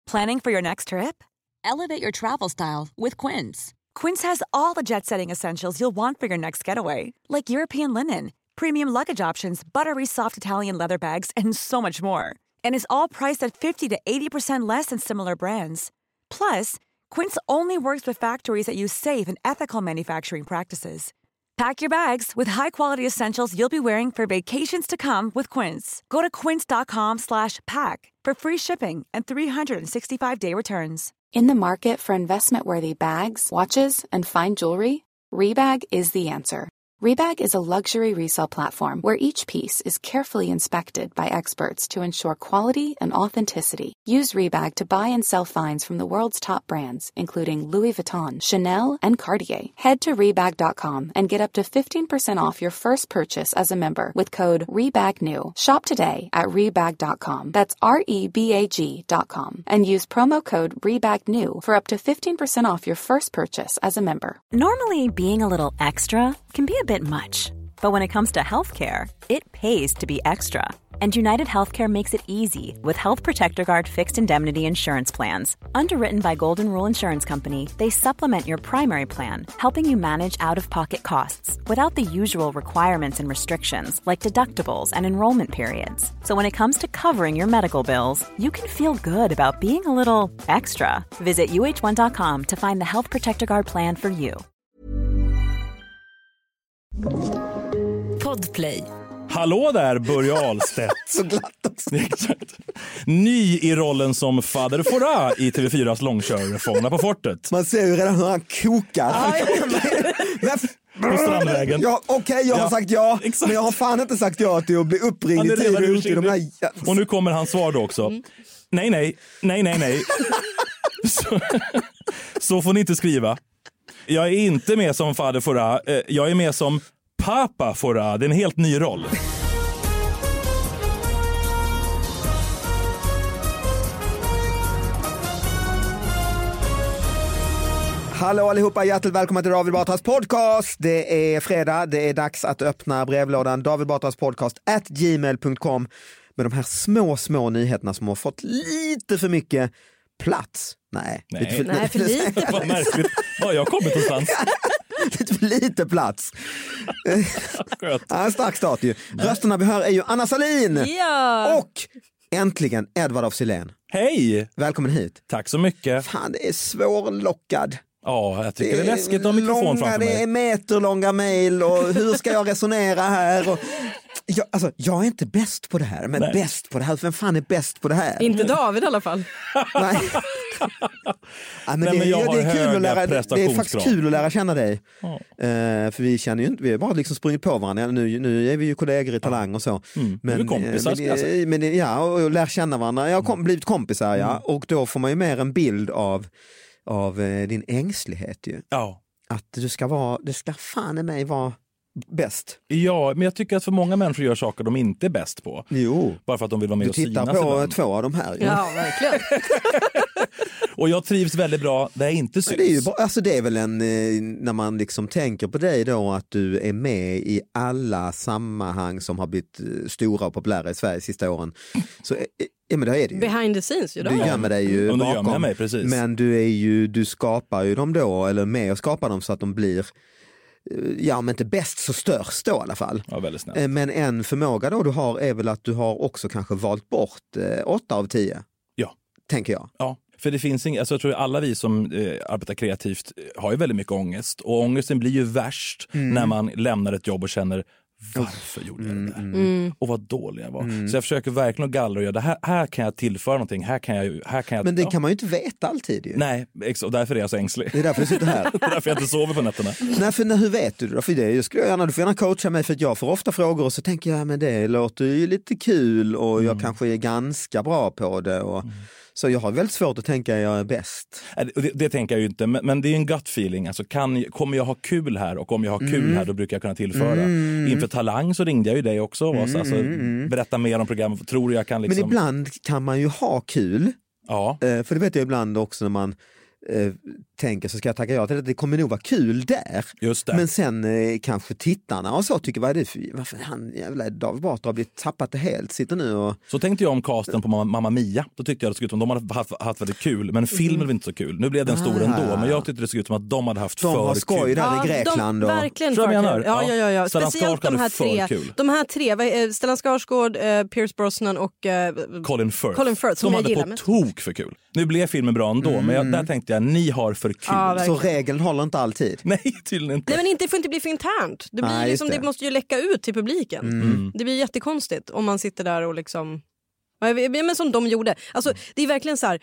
Planning for your next trip? Elevate your travel style with Quince. Quince has all the jet-setting essentials you'll want for your next getaway, like European linen, premium luggage options, buttery soft Italian leather bags, and so much more. And is all priced at 50 to 80% less than similar brands. Plus, Quince only works with factories that use safe and ethical manufacturing practices. Pack your bags with high-quality essentials you'll be wearing for vacations to come with Quince. Go to quince.com/pack for free shipping and 365-day returns. In the market for investment-worthy bags, watches, and fine jewelry, Rebag is the answer. Rebag is a luxury resale platform where each piece is carefully inspected by experts to ensure quality and authenticity. Use Rebag to buy and sell finds from the world's top brands, including Louis Vuitton, Chanel, and Cartier. Head to Rebag.com and get up to 15% off your first purchase as a member with code REBAGNEW. Shop today at Rebag.com. That's REBAG.com. And use promo code REBAGNEW for up to 15% off your first purchase as a member. Normally, being a little extra can be a bit much, but when it comes to healthcare, it pays to be extra. And United Healthcare makes it easy with Health Protector Guard fixed indemnity insurance plans. Underwritten by Golden Rule Insurance Company, they supplement your primary plan, helping you manage out-of-pocket costs without the usual requirements and restrictions like deductibles and enrollment periods. So when it comes to covering your medical bills, you can feel good about being a little extra. Visit uh1.com to find the Health Protector Guard plan for you. Podplay. Hallå där, Börje Ahlstedt. Så glatt också. Exakt. Ny i rollen som Fader Fouras i TV4s långkörare Fångarna på fortet. Man ser ju redan hur han kokar. På Strandvägen. Ja, okej, jag har sagt ja. Exakt. Men jag har fan inte sagt ja till att bli uppringd i tid och ute i de här... Och nu kommer hans svar då också. Nej. Så får ni inte skriva. Jag är inte med som Fader Fouras. Jag är med som Papa Fouras. Det är en helt ny roll. Hallå allihopa, hjärtligt välkomna till David Batras podcast. Det är fredag, det är dags att öppna brevlådan davidbatraspodcast@gmail.com med de här små nyheterna som har fått lite för mycket plats. Nej, för lite. Vad märkligt. Var jag kommit någonstans? Lite för lite plats. En stark start ju. Rösterna vi hör är ju Anna Salin. Ja. Och äntligen Edvard af Sillén. Hej! Välkommen hit. Tack så mycket. Fan, det är svårlockad. Ja, jag tycker det är läskigt att ha mikrofon framför mig. Det är meterlånga mejl och hur ska jag resonera här? Och jag är inte bäst på det här, men bäst på det här. Vem fan är bäst på det här? Inte David i alla fall. Nej. Men det är kul att lära, det är faktiskt kul att lära känna dig. Ja. För vi känner ju inte, vi har bara liksom sprungit på varandra. Nu är vi ju kollegor i Talang och så. Men vi är kompisar. Och lär känna varandra. Jag har blivit kompisar, och då får man ju mer en bild av din ängslighet ju. Ja. Att det ska fan i mig vara bäst. Ja, men jag tycker att för många människor gör saker de inte är bäst på. Jo. Bara för att de vill vara med och synas. Du tittar på två av de här. Ja, verkligen. Och jag trivs väldigt bra där jag inte syns. Det är ju det är väl när man liksom tänker på dig då, att du är med i alla sammanhang som har blivit stora och populära i Sverige sista åren. Så men det är det ju. Behind the scenes ju då. Du gömmer dig ju bakom. Mig, precis. Men du skapar ju dem då, eller med och skapar dem så att de blir, men inte bäst så störst då i alla fall. Ja, väldigt snällt. Men en förmåga då du har är väl att du har också kanske valt bort 8 av 10. Ja. Tänker jag. Ja. För det finns jag tror alla vi som arbetar kreativt har ju väldigt mycket ångest. Och ångesten blir ju värst när man lämnar ett jobb och känner, varför gjorde jag det där? Och vad dålig jag var. Så jag försöker verkligen att gallra och göra det här kan jag tillföra någonting. Här kan jag. Men det kan man ju inte veta alltid ju. Nej, och därför är jag så ängslig. Det är därför du sitter här. Det är därför jag inte sover på nätterna. Nej, för hur vet du då? För det skulle jag gärna, du får gärna coacha mig, för att jag får ofta frågor och så tänker jag, men det låter ju lite kul och jag kanske är ganska bra på det och så jag har väldigt svårt att tänka att jag är bäst. Det tänker jag ju inte, men det är en gut feeling. Alltså, kommer jag ha kul här? Och om jag har kul här, då brukar jag kunna tillföra. Inför Talang så ringde jag ju dig också. Berätta mer om programmet. Tror jag kan liksom... Men ibland kan man ju ha kul. Ja. För det vet jag ibland också när man tänker så ska jag tacka ja till det. Det kommer nog vara kul där. Just det. Men sen kanske tittarna och så tycker vad är det för, varför han jävla David Batra har blivit tappat det helt, sitter nu och... Så tänkte jag om casten på Mamma Mia. Då tyckte jag det såg ut som de hade haft väldigt kul. Men filmen var inte så kul. Nu blev den stor ändå. Men jag tyckte det såg ut som att de hade haft de för har skoj kul. där i Grekland. De, Och... verkligen Tror för jag kul. menar. Ja. Stellan Speciellt Skarsgård de här för tre. kul. De här tre, Stellan Skarsgård, Pierce Brosnan och Colin Firth. Som de jag hade gillar på mest. tok för kul. Nu blev filmen bra ändå. Men där tänkte jag, ni har för kul. Ja, så regeln håller inte alltid. Nej, tydligen inte. Nej, men det får inte bli för internt. Det blir Nej, liksom, just det måste ju läcka ut till publiken. Det blir jättekonstigt om man sitter där och liksom... Men som de gjorde. Alltså, det är verkligen så här...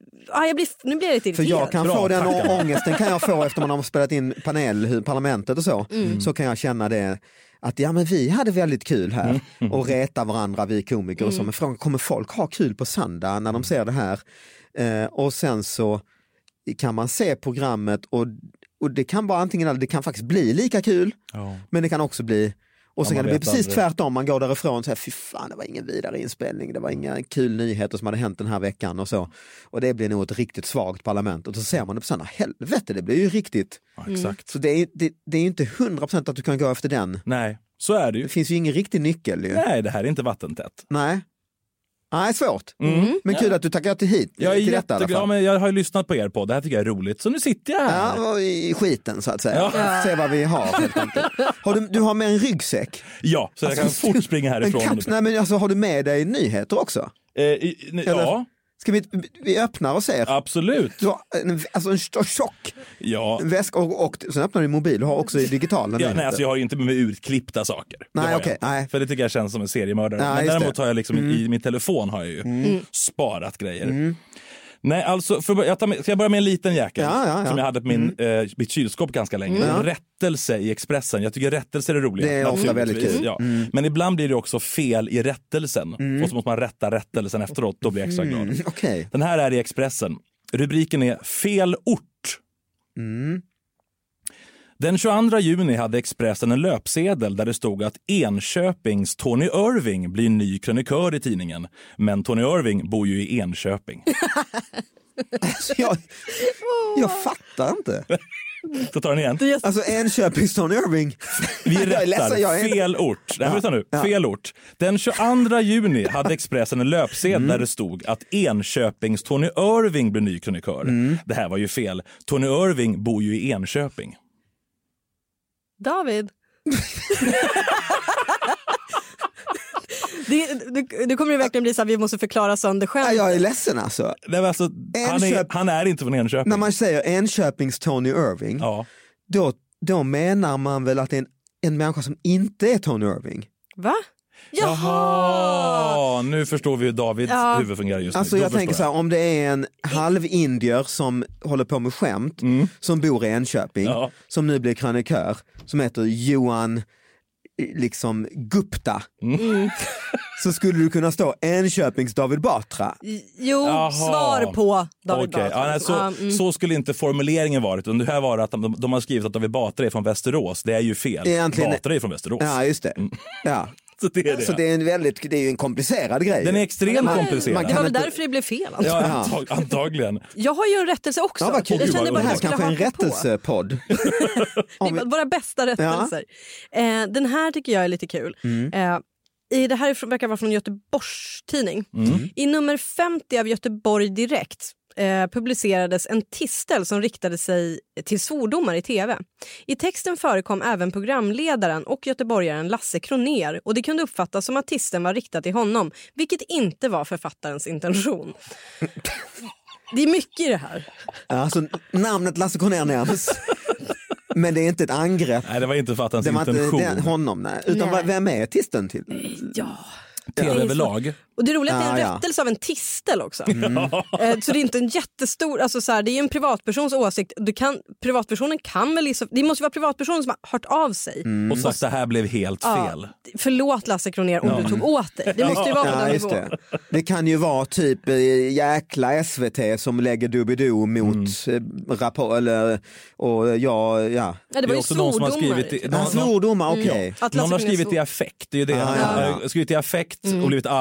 nu blir jag lite irriterad. För jag kan Bra, få den tackar. ångesten kan jag få efter man har spelat in parlamentet och så. Så kan jag känna det att men vi hade väldigt kul här och reta varandra, vi komiker och så. Men frågan, kommer folk ha kul på söndag när de ser det här? Och sen så kan man se programmet och det kan vara antingen eller det kan faktiskt bli lika kul, men det kan också bli... Och så kan det bli precis tvärtom, man går därifrån och säger fy fan, det var ingen vidare inspelning, det var inga kul nyheter som hade hänt den här veckan och så. Och det blir nog ett riktigt svagt parlament. Och så ser man det på sådana, helvete, det blir ju riktigt. Ja, exakt. Så det är inte 100% att du kan gå efter den. Nej, så är det ju. Det finns ju ingen riktig nyckel ju. Nej, det här är inte vattentätt. Nej, svårt. Men kul att du tackar till hit. Jag är till detta, i alla jätteglad, fall. men jag har ju lyssnat på er på. Det här tycker jag är roligt. Så nu sitter jag här. Ja, i skiten så att säga. Se vad vi har helt enkelt. Du har med en ryggsäck. Ja, så jag kan fort springa härifrån. Nej, men alltså, har du med dig nyheter också? Ja, Ska vi öppnar och ser? absolut. Du har en tjock väska och sen öppnar du mobil och har också i digitalen. Ja, nej, alltså jag har ju inte med utklippta saker. Nej, okej. Nej. För det tycker jag känns som en seriemördare. Ja, men just däremot det. har jag liksom i min telefon har jag ju sparat grejer. Nej, alltså, ska jag börja med en liten jäkel som jag hade på mitt kylskåp ganska länge. En rättelse i Expressen. Jag tycker rättelser är roliga. Det är ofta väldigt kul. Ja. Men ibland blir det också fel i rättelsen. Och så måste man rätta rättelsen efteråt. Då blir jag extra glad. Okay. Den här är i Expressen. Rubriken är Fel ort. Den 22 juni hade Expressen en löpsedel där det stod att Enköpings Tony Irving blir ny krönikör i tidningen. Men Tony Irving bor ju i Enköping. Jag fattar inte. Så tar den igen. Alltså Enköpings Tony Irving. Vi rättar. Fel ort. Fel ort. Den 22 juni hade Expressen en löpsedel där det stod att Enköpings Tony Irving blir ny krönikör. Det här var ju fel. Tony Irving bor ju i Enköping. David. Det kommer ju verkligen bli så att vi måste förklara sönder själv. Jag är ledsen alltså. Nej, alltså han är inte från Enköping. När man säger Enköpings Tony Irving, då menar man väl att det är en människa som inte är Tony Irving. Va? Jaha, nu förstår vi hur Davids huvud fungerar just nu. Alltså jag tänker så här, om det är en halvindier som håller på med skämt, som bor i Enköping, som nu blir krönikör, som heter Johan liksom Gupta, så skulle du kunna stå Enköpings David Batra. Jo, svar på David Batra. Så skulle inte formuleringen varit. Det här var att de har skrivit att David Batra är från Västerås. Det är ju fel. Egentligen... Batra är från Västerås. Ja, just det. Ja. Så det är det. Så det är ju en komplicerad grej. Den är extremt komplicerad. Det var väl därför det blev fel. Antagligen. Jag har ju en rättelse också. Ja, vad kul. Jag kände bara det här att kanske är en rättelsepodd. Det är våra bästa rättelser. Den här tycker jag är lite kul. Det här verkar vara från Göteborgs tidning. I nummer 50 av Göteborg Direkt publicerades en tistel som riktade sig till svordomar i tv. I texten förekom även programledaren och göteborgaren Lasse Kroner, och det kunde uppfattas som att tisteln var riktad till honom, vilket inte var författarens intention. Det är mycket i det här. Alltså namnet Lasse Kroner nämns. Men det är inte ett angrepp. Nej, det var inte författarens intention. intention. Det honom, nej. Utan vem är tisteln till? Ja. TV-överlag. Och det är roligt att det är en rättelse av en tistel också. Så det är inte en jättestor, alltså så här, det är en privatpersons åsikt. Privatpersonen kan väl liksom, det måste vara privatpersonen som har hört av sig. Och sagt det här blev helt fel. Förlåt Lasse Kroner om du tog åt dig. Det måste ju vara på den nivån. Det kan ju vara typ jäkla SVT som lägger Doobidoo mot rapport eller och det var ju också någon som har skrivit svordomar, okej. Någon har skrivit i affekt, det är ju det. Han har skrivit i affekt och blivit arg och sen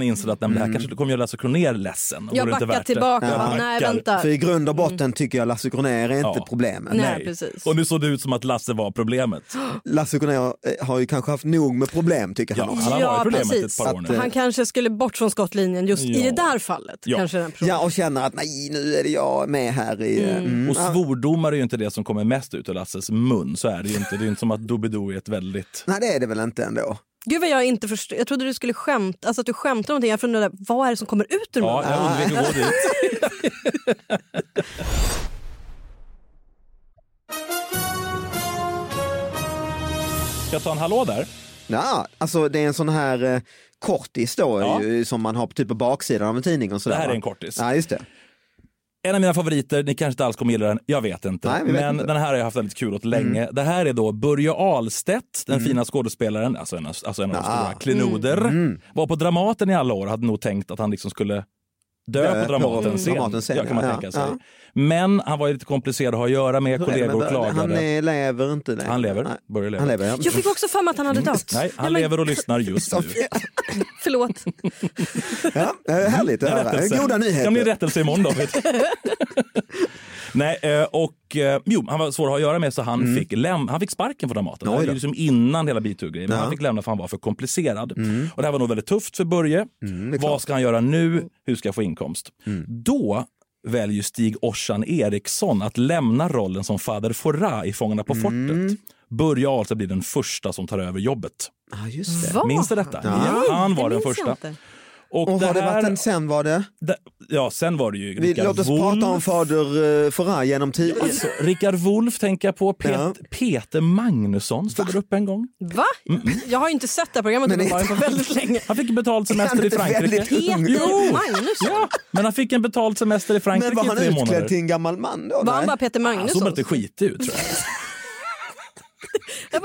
insett att det här kanske kommer göra Lasse Kronér ledsen. Jag backar tillbaka. Nej, vänta. För i grund och botten tycker jag Lasse Kronér är inte problemet. Nej, precis. Och nu såg det ut som att Lasse var problemet. Lasse Kronér har ju kanske haft nog med problem, tycker han också. Han har varit problemet ett par år nu. Han kanske skulle bort från skottlinjen just i det där fallet. Kanske och känner att nej, nu är det jag med här i... Och svordomar är ju inte det som kommer mest ut ur Lasses mun, så är det ju inte. Det är ju inte som att Doobidoo är ett väldigt... Nej, det är det väl inte ändå. Gud vad jag inte förstår. Jag trodde du skulle skämta, alltså att du skämtar om någonting. Jag funderade, vad är det som kommer ut ur munnen? Ja, jag undviker att gå dit. Ska jag ta en hallå där? Ja, alltså det är en sån här kortis då som man har på typ på baksidan av en tidning och sådär. Det här är en kortis. Ja, just det. En av mina favoriter, ni kanske inte alls kommer gilla den, jag vet inte. Nej, men den här har jag haft väldigt kul åt länge. Det här är då Börje Ahlstedt, den fina skådespelaren, alltså en av de stora klenoder. Var på Dramaten i alla år, hade nog tänkt att han liksom skulle dö på Dramaten scen. Ja, kan man tänka sig. Men han var ju lite komplicerad att ha att göra med, kollegor klagade. Han lever inte längre. Han lever, Börje lever. Han lever, ja. Jag fick också för mig att han hade dött. Nej, han lever och lyssnar just nu. Förlåt. Ja, härligt att höra. Goda nyheter. Det blir rättelse imorgon då. Nej, han var svår att ha att göra med, så han fick sparken från Dramaten. Det var liksom innan hela BeToo-grejen. Men han fick lämna för han var för komplicerad. Och det här var nog väldigt tufft för Börje. Vad ska han göra nu? Hur ska jag få inkomst? Då väljer Stig Orsan Eriksson att lämna rollen som Fader Fouras i Fångarna på fortet. Börje Ahlstedt blir den första som tar över jobbet. Just det. Minns du detta? Ja, han var den första. Och har det varit sen var det? Sen var det ju Rickard Låt oss Wolff. prata om Fader Fouras genom tiden. Alltså, Rickard Wolff tänker jag på. Peter Magnusson stod upp en gång. Va? Jag har ju inte sett det här programmet på väldigt länge. Han fick betald semester i Frankrike. Peter Magnusson? Ja, men han fick en betald semester i Frankrike i 3 månader. Men var han utklädd till en gammal man då? Var han bara Peter Magnusson? Han såg lite skit ut, tror jag. Det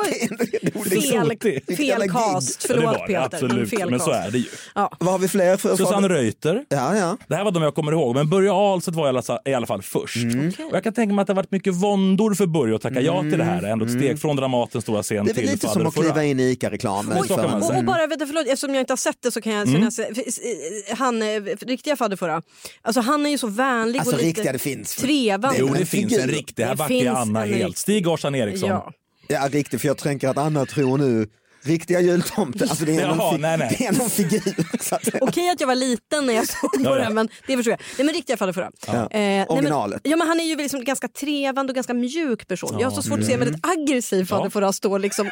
var fel cast. Förlåt Peter. Absolut, fel men cast. så är det ju. Vad har vi fler för? Susanne Reuter. Ja. Det här var de jag kommer ihåg. Men Börje Ahlstedt var i alla fall först. Och jag kan tänka mig att det har varit mycket våndor för Börje att tacka ja till det här. Ändå ett steg från Dramatens stora scen till Det är lite som att kliva in i ICA-reklamen. Och bara, förlåt, eftersom jag inte har sett det så kan jag känna han riktiga Fader Fouras. Alltså han är ju så vänlig och lite det finns. Trevande. Jo, det finns en riktig. Här backar Anna helt. Stig Orsan Eriksson. Ja, riktigt, för jag tänker att Anna tror nu riktiga jultomten, alltså det är någon figur. Okej att jag var liten när jag såg på det, men det förstår jag. Nej, men riktiga Fader Fouras. Originalet. Men han är ju liksom ganska trevande och ganska mjuk person. Jag har så svårt att se en väldigt aggressiv Fader Fouras stå liksom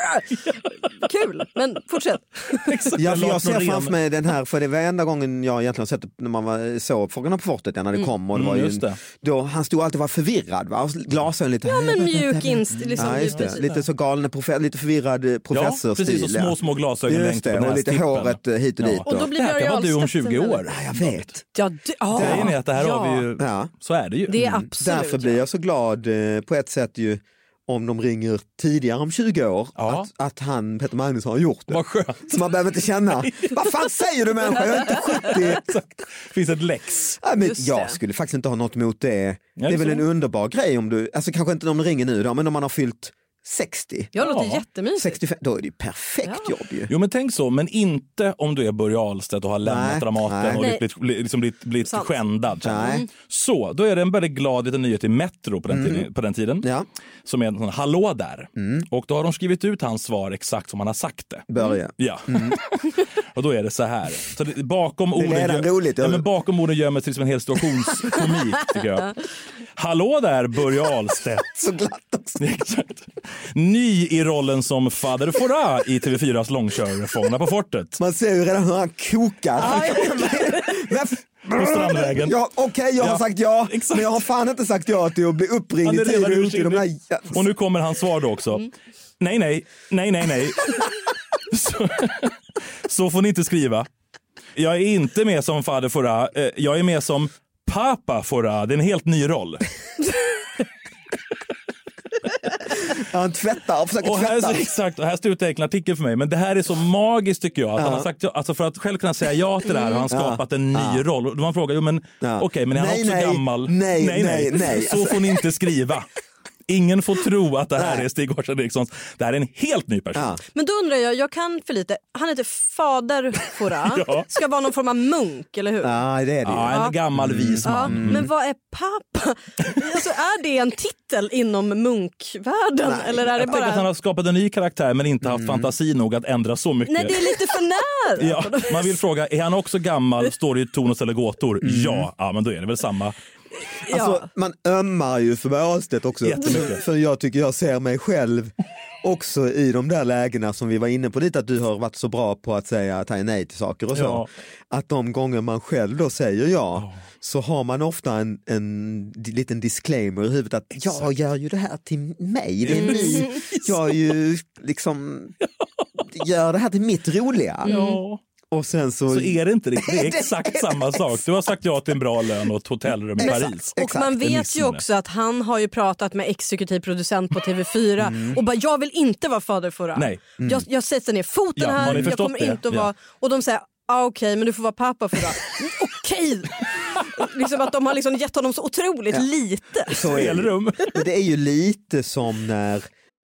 kul, men fortsätt. Jag ser framför mig den här, för det var enda gången jag egentligen sett när man såg Fångarna på fortet när det kom, och det var ju då han stod alltid var förvirrad, va? Glasen lite. Ja, men mjuk lite så galne lite förvirrad professor. Precis, och små glasögon längs på och lite håret hit och dit. Och då blir det här kan vara du om 20 år. Ja, jag vet. Grejen är att det här har vi ju, så är det ju. Det är absolut. Därför blir jag så glad på ett sätt ju, om de ringer tidigare om 20 år att Peter Magnusson har gjort det. Vad skönt. Så man behöver inte känna, vad fan säger du människa, jag är inte 70. Finns ett läx. Ja, men jag skulle faktiskt inte ha något emot det. Det är väl en underbar grej om du, alltså kanske inte om de ringer nu då, men om man har fyllt 60. Jag låter jättemysigt. 65, då är det ju perfekt jobb ju. Jo, men tänk så, men inte om du är Börje Ahlstedt och har lämnat Dramaten och blivit skändad. Så, då är det en väldigt glad liten nyhet i Metro på den tiden. Ja. Som är en sån hallå där. Och då har de skrivit ut hans svar exakt som han har sagt det. Börja. Ja. Och då är det så här. Så bakom orden gömmer sig som en hel situationskomik, tycker jag. Hallå där, Börje Ahlstedt. Så glatt också. Exakt. Ny i rollen som Fader Fouras i TV4s långkörare Fångarna på fortet. Man ser ju redan hur han kokar. På Strandvägen. Ja, okej, jag har sagt ja, exakt. Men jag har fan inte sagt ja till att bli uppringd i tid. Och nu kommer hans svar då också. Nej. Så får ni inte skriva. Jag är inte med som Fader Fouras. Jag är med som Papa Fouras. Det är en helt ny roll. Han tvättar och försöker tvätta. Exakt, och här står det en artikel för mig. Men det här är så magiskt, tycker jag, att han har sagt, alltså för att själv kunna säga ja till det här har han skapat en ny roll. Och man frågar, men är han också gammal? Nej. Så får ni inte skriva. Ingen får tro att det här är Stig Årsson Erikssons. Det här är en helt ny person. Ja. Men då undrar jag kan för lite. Han heter Fader Fouras. Ja. Ska vara någon form av munk, eller hur? Ja, det är det ju. Ja, en gammal vis man. Men vad är pappa? Alltså, är det en titel inom munkvärlden? Eller är det Jag tänker att han bara... har skapat en ny karaktär men inte haft fantasi nog att ändra så mycket. Nej, det är lite för nära. Ja, man vill fråga, är han också gammal? Står det i Tornos eller gåtor? Ja, men då är det väl samma. Alltså, man ömmar ju för Åstedt också. Jättemycket. För jag ser mig själv också i de där lägena som vi var inne på lite, att du har varit så bra på att säga nej till saker och så. Ja. Att de gånger man själv då säger så har man ofta en liten disclaimer i huvudet att jag gör ju det här till mig. Det är ni. Jag är ju liksom gör det här till mitt roliga. Ja. Och sen så är det inte riktigt. Det är exakt samma sak. Du har sagt ja till en bra lön och ett hotellrum i Paris. Och man vet ju också att han har ju pratat med exekutiv producent på TV4 och bara, jag vill inte vara Fader Fouras. Nej. Jag sätter ner foten här, jag kommer inte att vara... Och de säger, okej, men du får vara pappa Fouras. Okej! Liksom att de har liksom gett honom så otroligt lite. så är det. Det är ju lite som när...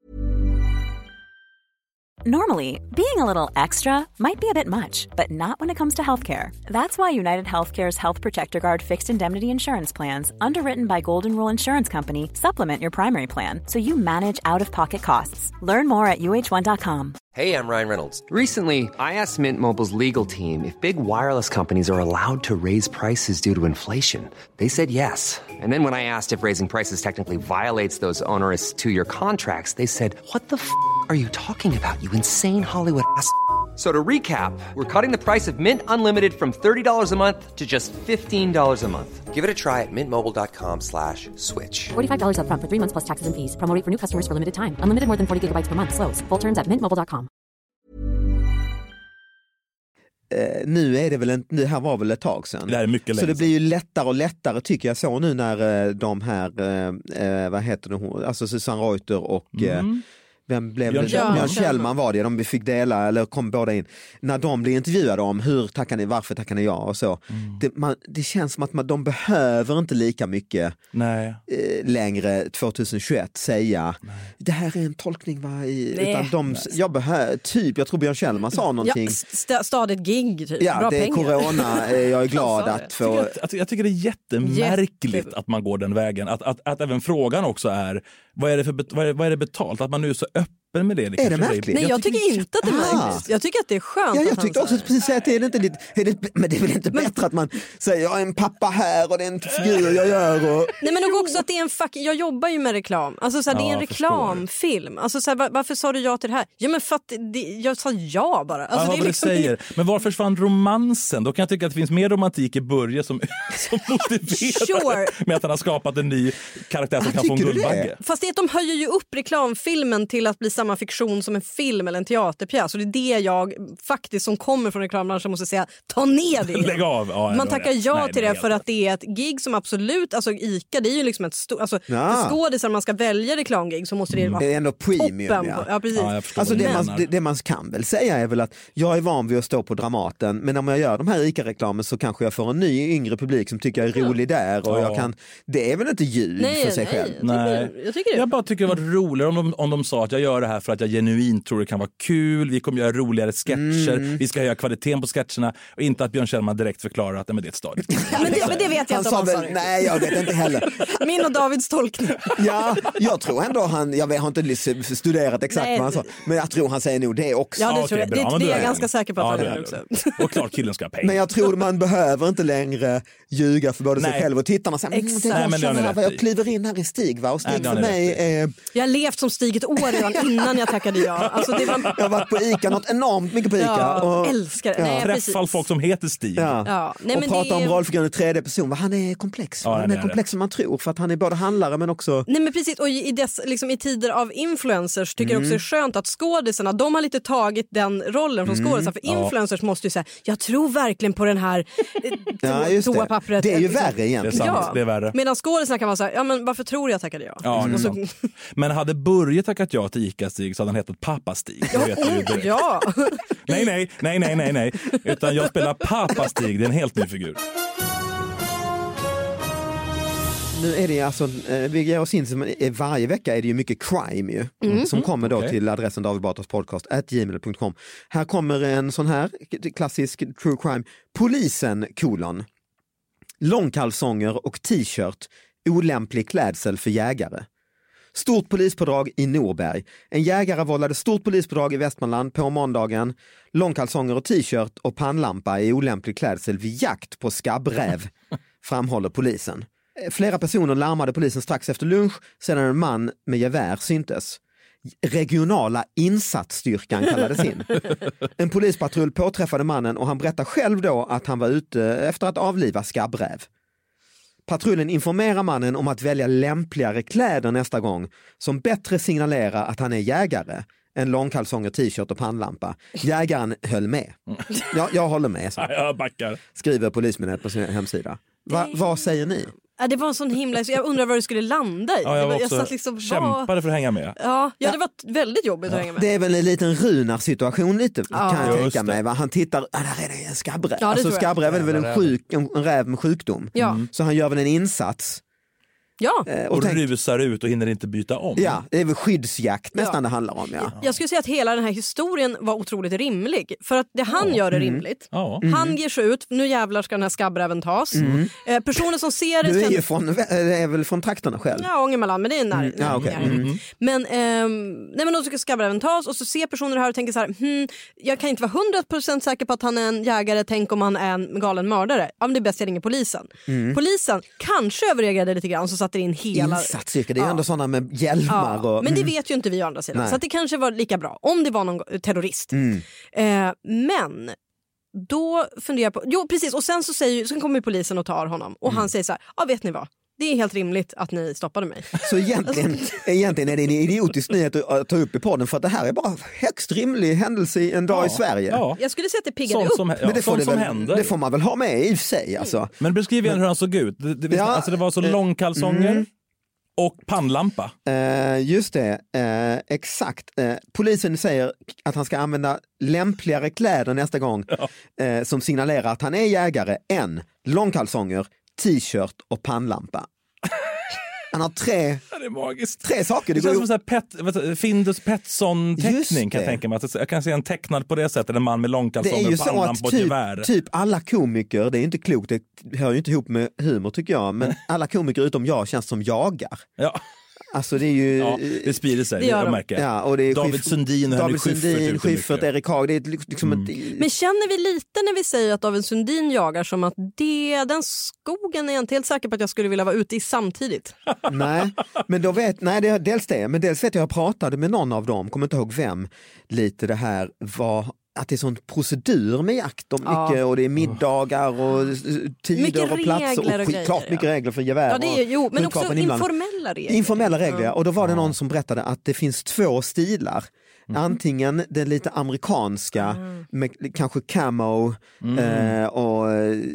Normally, being a little extra might be a bit much, but not when it comes to healthcare. That's why United Healthcare's Health Protector Guard fixed indemnity insurance plans, underwritten by Golden Rule Insurance Company, supplement your primary plan so you manage out-of-pocket costs. Learn more at uh1.com. Hey, I'm Ryan Reynolds. Recently, I asked Mint Mobile's legal team if big wireless companies are allowed to raise prices due to inflation. They said yes. And then when I asked if raising prices technically violates those onerous two-year contracts, they said, what the f*** are you talking about, you insane Hollywood ass? So to recap, we're cutting the price of Mint Unlimited from $30 a month to just $15 a month. Give it a try at mintmobile.com/switch. $45 up front for 3 months plus taxes and fees. Promo rate for new customers for limited time. Unlimited more than 40 gigabytes per month. Slows full terms at mintmobile.com. Nu är det väl det här var väl ett tag sedan. Det är mycket så det blir ju lättare och lättare tycker jag så nu när de här, vad heter det, alltså Susanne Reuter och vem blev det? Björn Kjellman var det. De fick dela, eller kom båda in. När de blir intervjuade om varför tackar ni ja och så. Det känns som att de behöver inte lika mycket längre 2021 säga det här är en tolkning utan jag tror Björn Kjellman sa någonting. Stadigt gig typ. Ja, bra det är pengar. Corona. Jag är glad att få... Jag tycker det är jättemärkligt att man går den vägen. Att även frågan också är vad är det betalt? Att man nu är så öppen med det. Är det märkligt? Nej, jag tycker inte att det är märkligt. Jag tycker att det är skönt. Ja, jag tyckte också precis säga att det är inte lite, men det är väl inte bättre att man säger jag är en pappa här och det är en figur jag gör. Och... Nej, men också att det är jag jobbar ju med reklam. Alltså så här, det är en reklamfilm. Alltså så här, varför sa du ja till det här? Ja, men för att jag sa ja bara. Alltså, det är liksom... säger. Men varför försvann romansen? Då kan jag tycka att det finns mer romantik i Börje som motiverar med att han har skapat en ny karaktär som kan få en Guldbagge. Fast det är att de höjer ju upp reklamfilmen till att bli samma fiktion som en film eller en teaterpjäs. Och det är det jag faktiskt som kommer från reklambranschen måste säga, ta ner det. Lägg av. Ja, man tackar ja till det för att det är ett gig som absolut, alltså ICA, det är ju liksom ett stort, alltså för skådisar man ska välja reklamgig så måste det vara det är ändå premium. Ja, precis. Ja, alltså det man kan väl säga är väl att jag är van vid att stå på Dramaten, men om jag gör de här ICA-reklamen så kanske jag får en ny yngre publik som tycker jag är rolig där och jag kan, det är väl inte ljud för sig själv. Jag bara tycker det var roligare om de sa att jag gör det här för att jag genuint tror det kan vara kul, vi kommer göra roligare sketcher, vi ska höja kvaliteten på sketcherna och inte att Björn Kjellman direkt förklarar att det är ett stadie. Men det vet jag inte om han sa. Nej, jag vet inte heller. Min och Davids tolkning. Ja, jag tror ändå jag har inte studerat exakt vad han sa, men jag tror han säger nog det också. Ja, det tror jag. Det är jag ganska säker på att han är också. Och klart killen ska ha pengar. Men jag tror man behöver inte längre ljuga för både sig själv och tittarna. Jag kliver in här i Stig, va? Och Stig för mig är... Jag har levt som Stig ett år redan innan jag tackade ja. Alltså, det var... Jag har varit på ICA, något enormt mycket på ICA. Ja, och älskar det. Nej, träffar folk som heter Stig. Nej, och pratar om rollfiguren i tredje person. Han är komplex. Han är komplex som man tror för att han är både handlare men också... Nej, men precis. Och i tider av influencers tycker jag också det är skönt att skådisarna, de har lite tagit den rollen från skådisarna. För influencers måste ju säga, jag tror verkligen på den här toapappret. Det är ju värre egentligen. Det är värre. Medan skådisarna kan vara så här, ja men varför tror jag tackade jag? Ja, men hade Börje tackat ja till ICA-Stig så hade han hetat Pappa-Stig. Ja. Nej. Utan jag spelar Pappa-Stig, det är en helt ny figur. Nu är det alltså, vi ger oss in som varje vecka är det ju mycket crime ju, som kommer då till adressen David Batras podcast @gmail.com. Här kommer en sån här klassisk true crime. Polisen : långkalsonger och t-shirt, olämplig klädsel för jägare. Stort polispådrag i Norberg. En jägare vållade stort polispådrag i Västmanland på måndagen. Långkalsonger och t-shirt och pannlampa i olämplig klädsel vid jakt på skabbräv, framhåller polisen. Flera personer larmade polisen strax efter lunch sedan en man med gevär syntes. Regionala insatsstyrkan kallades in. En polispatrull påträffade mannen och han berättar själv då att han var ute efter att avliva skabbräv. Patrullen informerar mannen om att välja lämpligare kläder nästa gång som bättre signalerar att han är jägare än långkalsonger, t-shirt och pannlampa. Jägaren höll med. Jag håller med. Så. Jag backar. Skriver Polismyndigheten på sin hemsida. Vad säger ni? Det var en sån himla... Jag undrar var du skulle landa i. Jag satt liksom, kämpade för att hänga med. Ja, det var väldigt jobbigt att hänga med. Det är väl en liten Runar-situation lite, kan jag tänka mig. Va? Han tittar, där är det en skabbräv. Ja, alltså skabbräv är väl en räv med sjukdom. Ja. Så han gör väl en insats. Ja. Och rusar ut och hinner inte byta om. Ja, det är väl skyddsjakt nästan det handlar om. Ja. Jag skulle säga att hela den här historien var otroligt rimlig. För att det han gör är rimligt. Han ger sig ut, nu jävlar ska den här skabbräven tas. Personer som ser det... Du är väl från trakterna själv? Ja, Ångermanland, men det är nära. Men då ska skabbräven tas och så ser personer det här och tänker så här, jag kan inte vara 100% säker på att han är en jägare, tänk om han är en galen mördare. Ja, men det är bäst jag ringer polisen. Polisen kanske överreagerade lite grann så satte in hela... Insatsstyrka, det är ju ändå sådana med hjälmar. Och, men det vet ju inte vi å andra sidan. Så att det kanske var lika bra om det var någon terrorist. Men då funderar jag på... Jo, precis. Och sen sen kommer polisen och tar honom. Och han säger så här, vet ni vad? Det är helt rimligt att ni stoppade mig. Så egentligen är det en idiotisk nyhet att ta upp i podden, för att det här är bara högst rimlig händelse i en dag i Sverige. Ja. Jag skulle säga att det piggade upp. Men det får man väl ha med i sig. Alltså. Men beskriv igen hur han såg ut. Det var så långkalsonger och pannlampa. Just det, exakt. Polisen säger att han ska använda lämpligare kläder nästa gång som signalerar att han är jägare än långkalsonger, t-shirt och pannlampa. Han har tre saker. Det känns som en Findus Pettersson-teckning, kan jag tänka mig. Jag kan se en tecknad på det sättet, en man med långkalsonger, pannlampa och gevär. Typ alla komiker, det är inte klokt, det hör ju inte ihop med humor tycker jag, men alla komiker utom jag känns som jagar. Ja. Alltså det är ju... det sprider sig, jag märker. Ja, och det är David Sundin och Henrik Schyffert, Erik Haag. Det är liksom Men känner vi lite när vi säger att David Sundin jagar som att den skogen är jag inte helt säker på att jag skulle vilja vara ute i samtidigt? Nej, men då vet... Nej, det är dels det. Men dels vet jag pratade med någon av dem, kommer inte ihåg vem, lite det här var... Att det är sån procedur med jakt och mycket, och det är middagar och tider mycket och platser och klart mycket regler för gevär. Ja, det är, men också informella regler. Informella regler, och då var det någon som berättade att det finns två stilar. Antingen den lite amerikanska med kanske camo och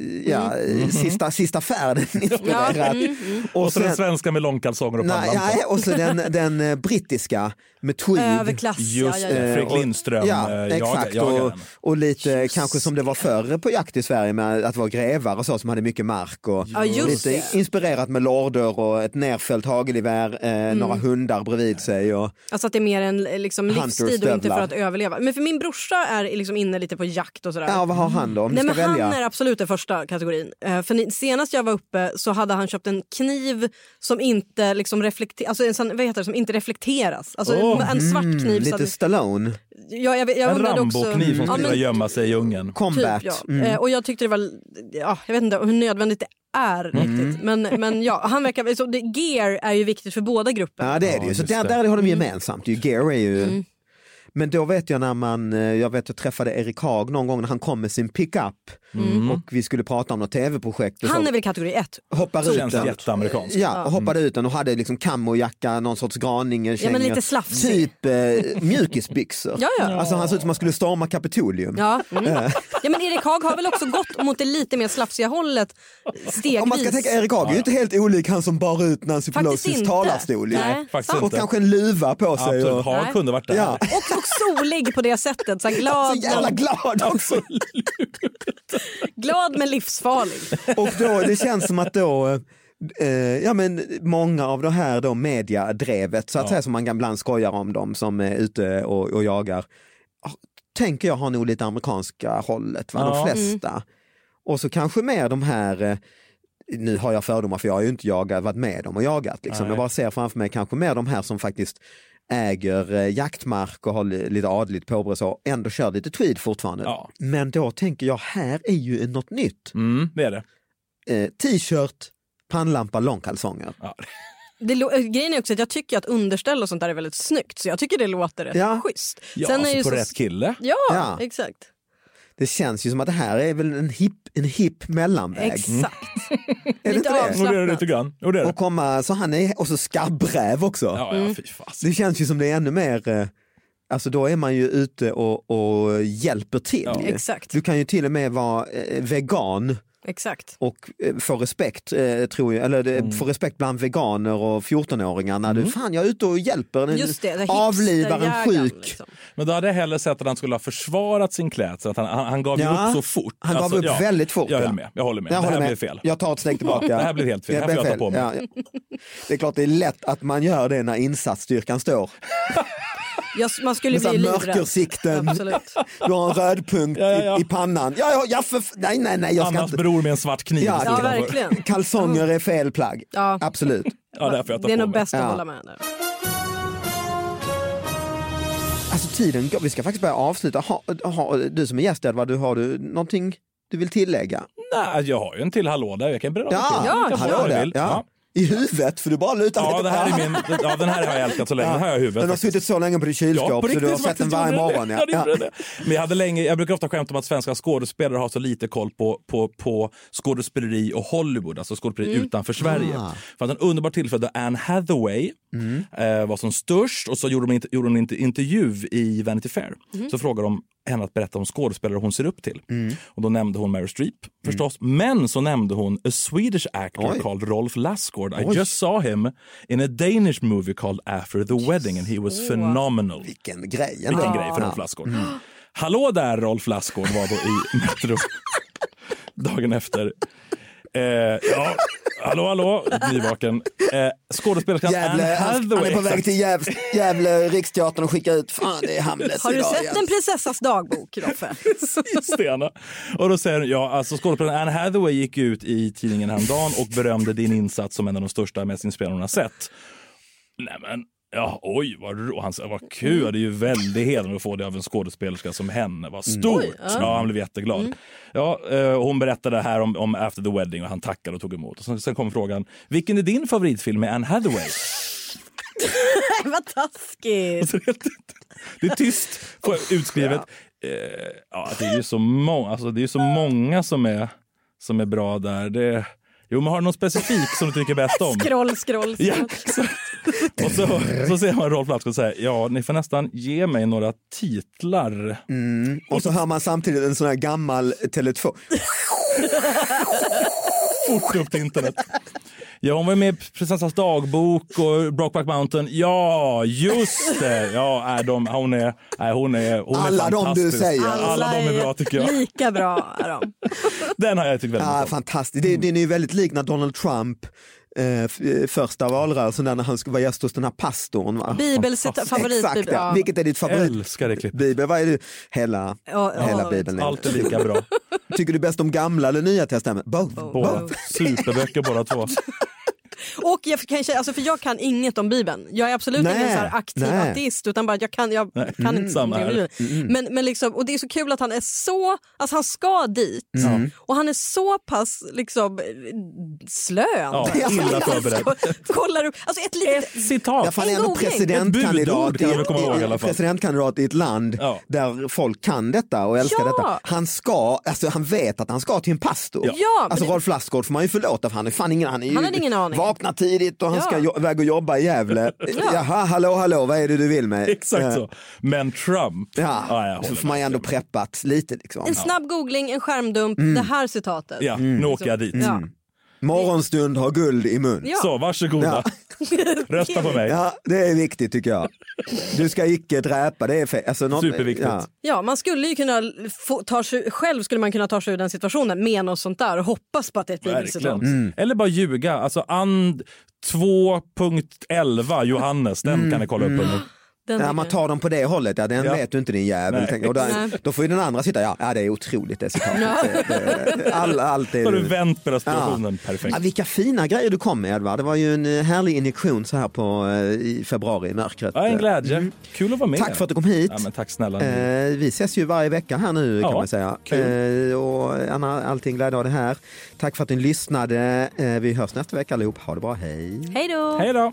sista färden inspirerat. Och så den svenska med långkalsonger och pannlampa. Och så den brittiska med tweed. Överklass. Just det, Fredrik Lindström. Exakt. Och lite kanske som det var förr på jakt i Sverige med att vara grävar och så som hade mycket mark. Och lite inspirerat med lorder och ett nerfällt hagelgevär, några hundar bredvid sig. Och alltså att det är mer en liksom livsstil och inte för att överleva. Men för min brorsa är liksom inne lite på jakt och sådär. Ja, vad har han då? Han är absolut den första kategorin. För senast jag var uppe så hade han köpt en kniv som inte liksom som inte reflekteras. Alltså en svart kniv. Lite Stallone. Jag en Rambo-kniv som skulle gömma sig i djungeln. Combat. Typ, och jag tyckte det var... jag vet inte hur nödvändigt det är riktigt. Men han verkar... Så gear är ju viktigt för båda grupperna. Ja, det är det ju. Så där har de gemensamt. Gear är ju... Men då vet jag jag träffade Erik Haag någon gång när han kom med sin pickup och vi skulle prata om något tv-projekt. Han är väl kategori 1? Hoppade ut den. Jätteamerikansk. Ja, och hoppade ut den och hade liksom kamojacka, någon sorts graninge, kängor. Men lite slafsig. Typ mjukisbyxor. Alltså han såg ut som man skulle storma Kapitolium. Ja, men Erik Haag har väl också gått mot det lite mer slafsiga hållet stegvis. Om man ska tänka, Erik Haag är ju inte helt olik han som bar ut Nancy Pelosi's talarstol. Nej, faktiskt inte. Kanske en luva på sig. Absolut, Haag kunde varit där. Ja. Och solig på det sättet. Så glad. Så jävla glad också. Glad men livsfarlig. Och då, det känns som att då Ja, men många av det här då mediadrevet så att säga, som man ibland skojar om dem som är ute och jagar, tänker jag har nog lite amerikanska hållet, va? De flesta. Och så kanske mer de här, nu har jag fördomar för jag har ju inte varit med dem och jagat liksom. Jag bara ser framför mig kanske mer de här som faktiskt äger jaktmark och har lite adligt påbrå så ändå kör lite tweed fortfarande. Ja. Men då tänker jag, här är ju något nytt. Det är det. T-shirt, pannlampa, långkalsonger. Ja. Grejen är också att jag tycker att underställ och sånt där är väldigt snyggt, så jag tycker det låter rätt schysst. Ja, sen alltså är på rätt kille. Ja, exakt. Det känns ju som att det här är väl en hipp mellanväg. Exakt. Är det inte det? Och det är lite grann. Och komma så han är, och så skabbräv också. Ja, fy fast. Det känns ju som det är ännu mer, alltså då är man ju ute och hjälper till. Ja. Exakt. Du kan ju till och med vara vegan. Exakt. Och få respekt, tror jag, eller få respekt bland veganer och 14-åringar när du, fan jag är ute och hjälper avlivar en sjuk. Liksom. Men då hade jag hellre sett att han skulle ha försvarat sin klädsel, att han gav ju upp så fort. Han gav upp väldigt fort. Jag håller med. Det här blev fel. Jag tar ett steg tillbaka. Det här blev helt fel. Det här får jag ta på mig. Ja. Det är klart det är lätt att man gör det när insatsstyrkan står. Man skulle bli livrädd. Mörkersikten. Absolut. Du har en röd punkt i pannan. Nej, jag ska Annars inte. bror med en svart kniv. Ja, verkligen. Kalsonger är fel plagg. Ja. Absolut. Det är nog bäst att hålla med där. Alltså tiden, vi ska faktiskt börja avsluta. Du som är gäst, Edvard, har du någonting du vill tillägga? Nej, jag har ju en till hallå där. Jag kan berätta hallå där. Ja. I huvudet, för du bara lutar lite. Det här är den här har jag älskat så länge. Den här har jag i huvudet. Den har suttit så länge på ditt kylskåp så du har sett den varje morgon. Men jag brukar ofta skämta om att svenska skådespelare har så lite koll på skådespeleri och Hollywood, alltså skådespeleri utanför Sverige. För att en underbar tillfälle då Anne Hathaway var som störst, och så gjorde de en intervju i Vanity Fair. Så frågade de henne att berätta om skådespelare hon ser upp till. Och då nämnde hon Meryl Streep förstås, men så nämnde hon a Swedish actor called Rolf Lassgård. I just saw him in a Danish movie called After the Wedding and he was phenomenal. Vilken grej för Rolf Lassgård. Hallå där, Rolf Lassgård var då i Metro dagen efter. Hallå, nyvaken. Skådespelerskan Anne Hathaway. Han är på väg till Gävle Riksteatern och skickar ut, fan det är Hamlet. Har du sett En prinsessas dagbok, Roffe? Precis, Stena. Och då säger alltså skådespelaren Anne Hathaway gick ut i tidningen häromdagen och berömde din insats som en av de största, mest inspirerande hon har sett. Nämen. Ja, oj, han sa, vad kul, det är ju väldigt hedrande att få det av en skådespelerska som henne, vad stort. Ja, han blev jätteglad. Ja, hon berättade här om After the Wedding och han tackade och tog emot. Och sen kom frågan, vilken är din favoritfilm med Anne Hathaway? Vad taskigt. Det är tyst på utskrivet. Det är ju så många, alltså det är så många som är bra där. Jo, man har någon specifik som du tycker bäst om. Scroll. Ja, och så ser man Rolf Lassgård och säger, ni får nästan ge mig några titlar. Och så hör man samtidigt en sån här gammal telefon. Fort upp till internet. Ja, hon var med i Prinsessans dagbok och Brokeback Mountain. Ja, just det. Ja, hon är alla fantastisk. De du säger. Alla de är bra, tycker jag. Lika bra är de. Den har jag tyckt väldigt mycket om. Fantastiskt. Det är ju väldigt lik när Donald Trump första valrörelsen där när han skulle vara gäst hos den här pastorn. Favoritbibel. Ja. Vilket är ditt favorit? Älskar det klipp. Bibel, vad är det? Hela Bibeln. Allt är lika bra. Tycker du bäst om gamla eller nya testament? Both. Superböcker båda två. Och jag kan säga, alltså, för jag kan inget om Bibeln. Jag är absolut ingen så här aktiv ateist, utan bara jag kan inte samma här. Men liksom, och det är så kul att han är så, alltså han ska dit och han är så pass liksom slö. Ja, illa förberedd. Kollar upp, alltså ett litet citat. Ja, han är ändå presidentkandidat i ett land där folk kan detta och älskar detta. Han vet att han ska till en pastor. Alltså Rolf Lassgård får man ju förlåta, för han hade ingen aning. Vaknar tidigt och han ska iväg och jobba i Gävle. Jaha, hallå, vad är det du vill med? Exakt så. Men Trump. Så får man ju ändå preppat lite. Liksom. En snabb googling, en skärmdump, det här citatet. Ja, nu åker jag dit. Morgonstund har guld i mun. Så, varsågoda. Rösta på mig. Ja, det är viktigt tycker jag. Du ska icke dräpa, det är alltså superviktigt. Ja, man skulle ju kunna själv skulle man kunna ta sig ur den situationen med något sånt där och hoppas på att det är ett bibelcitat. Eller bara ljuga. Alltså 2.11 Johannes, den kan ni kolla upp på nu. Man tar dem på det hållet, den vet du inte din jävel. Och då får ju den andra sitta, det är otroligt det citatet. Allt är... Har du vänt på situationen perfekt. Vilka fina grejer du kom med, Edvard. Det var ju en härlig injektion så här i februari i mörkret. Ja, en glädje. Kul att vara med. Tack för att du kom hit. Ja, men tack snälla. Vi ses ju varje vecka här nu kan man säga. Och Anna, allting glädje av det här. Tack för att ni lyssnade. Vi hörs nästa vecka allihop. Ha det bra, hej. Hej då. Hej då.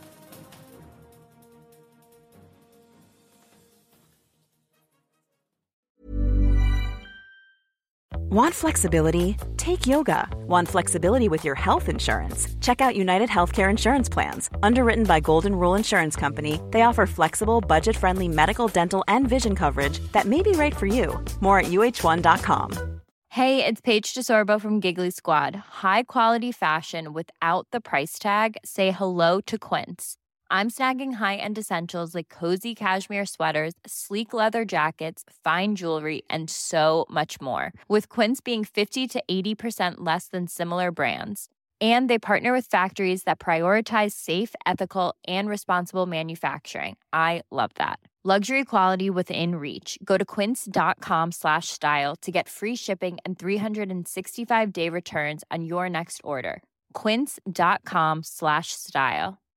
Want flexibility? Take yoga. Want flexibility with your health insurance? Check out United Healthcare Insurance Plans. Underwritten by Golden Rule Insurance Company, they offer flexible, budget-friendly medical, dental, and vision coverage that may be right for you. More at uh1.com. Hey, it's Paige DeSorbo from Giggly Squad. High quality fashion without the price tag. Say hello to Quince. I'm snagging high-end essentials like cozy cashmere sweaters, sleek leather jackets, fine jewelry, and so much more. With Quince being 50 to 80% less than similar brands. And they partner with factories that prioritize safe, ethical, and responsible manufacturing. I love that. Luxury quality within reach. Go to quince.com/style to get free shipping and 365-day returns on your next order. Quince.com/style.